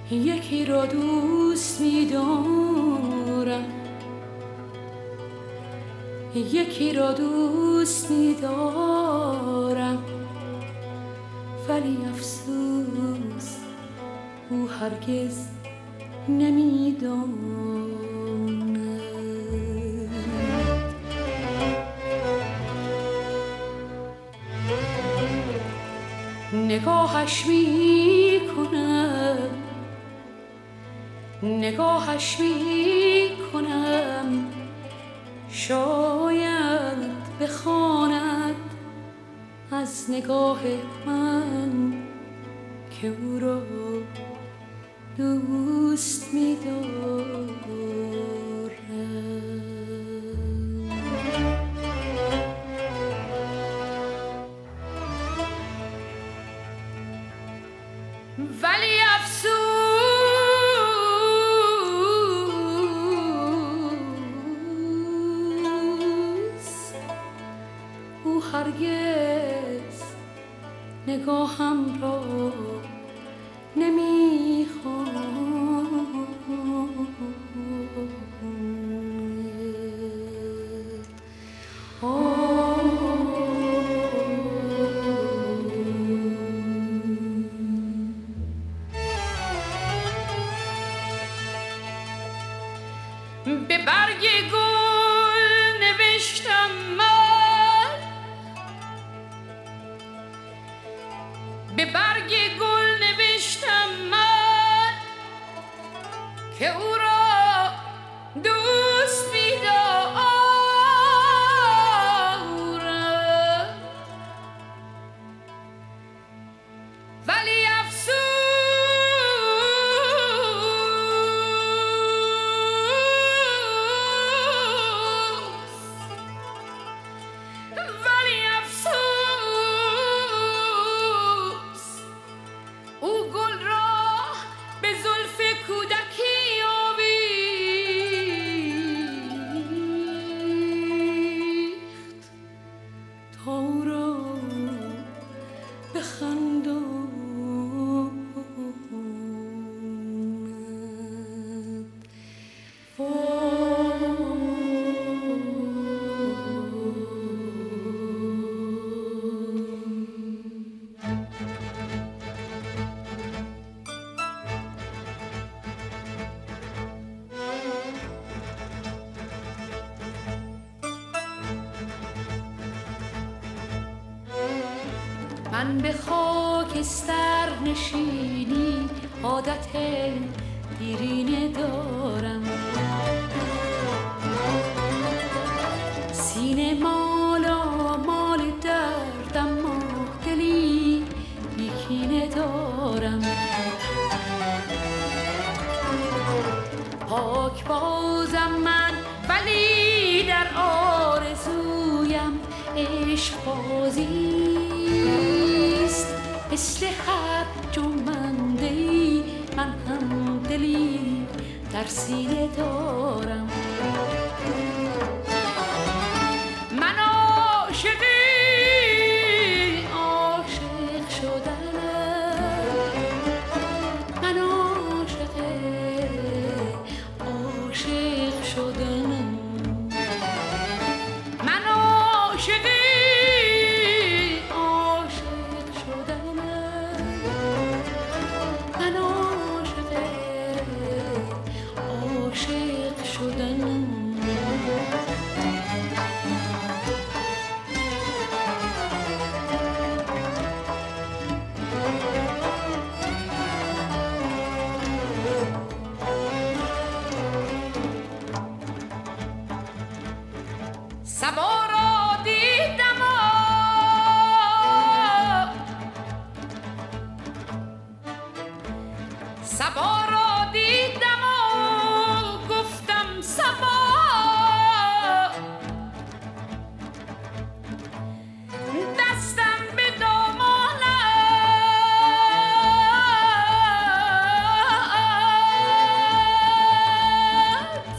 یکی را دوست می‌دارم، یکی را دوست می‌دارم، ولی افسوس او هرگز نمی‌داند. نگاهش می‌کنم، نگاهش می‌کنم، شاید بخواند از نگاه من که او را دوست می‌دارم. ولی افسوس او هرگز نگاهم را نمی‌خواند. به برگ گل نوشتم من، به برگ گل نوشتم من که او را دوست می‌دارم. ولی من به خاکستر نشینی عادت دیرینه دارم، سینه مالا مال دردم، ما دلی بیکینه دارم. پاک بازم من ولی در آرزویم عشق بازیست. مثل هر جمنده‌ای من هم دلی در سینه دارم. من عاشقی عاشق شدنم، من عاشق عاشق شدنم، من عاشقی صبا را دیدم صبا را دیدم و گفتم صبا، دستم به دامانت،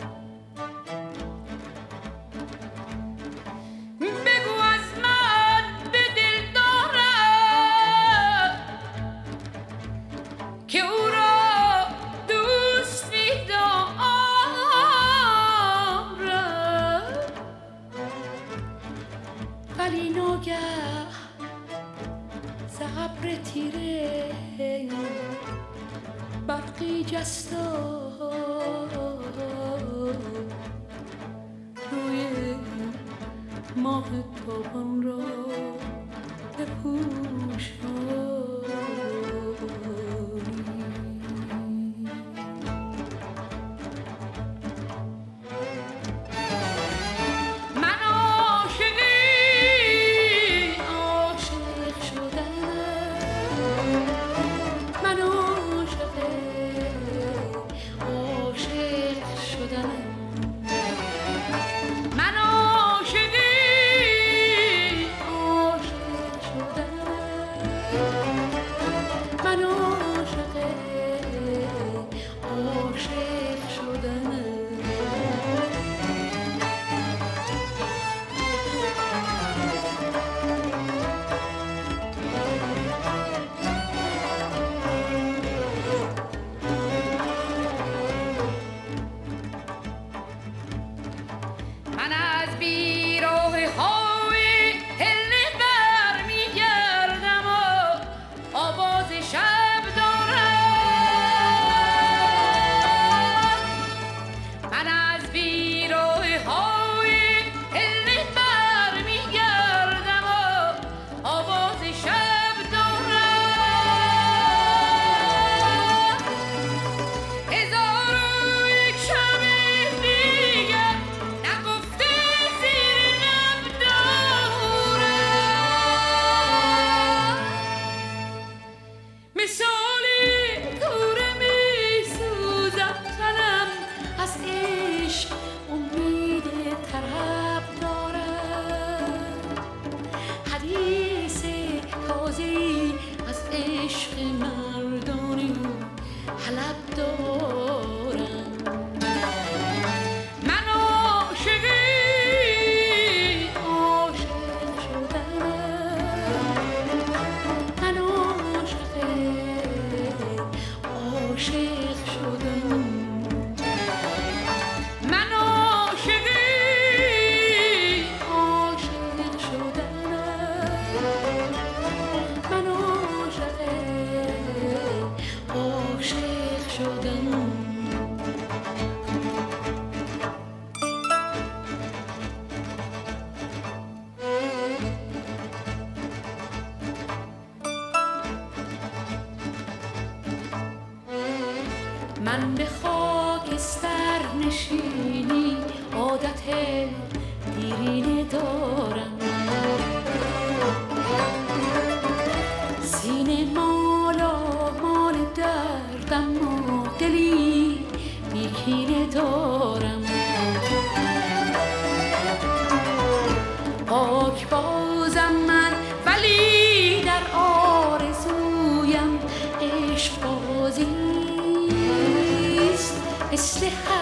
بگو از من به دل دارم که او را جستا روی ماه تابان را بپوشانی. من عاشق شدنم، من عاشق شدنم، من عاشق شدنم، من عاشق شدنم. من از بیراه های هله بر می گردم و آواز شب دارم. من از بیراه های هله بر می گردم و آواز شب دارم. هزار و یک شب دیگر نگفته زیر لب دارم. مثالی کوره می سوزد تنم از عشق، امید طرب دارم. حدیث تازه‌ای از عشق مردانی حلب دارم. من عاشق شدنم، من عاشق شدنم، من عاشق شدنم، من عاشق شدنم. من به خاکستر نشینی عادت دیرینه دارم. سینه مالا مال دردم و دلی بیکینه دارم. پاک بازم من ولی در آرزویم عشق بازیست مثل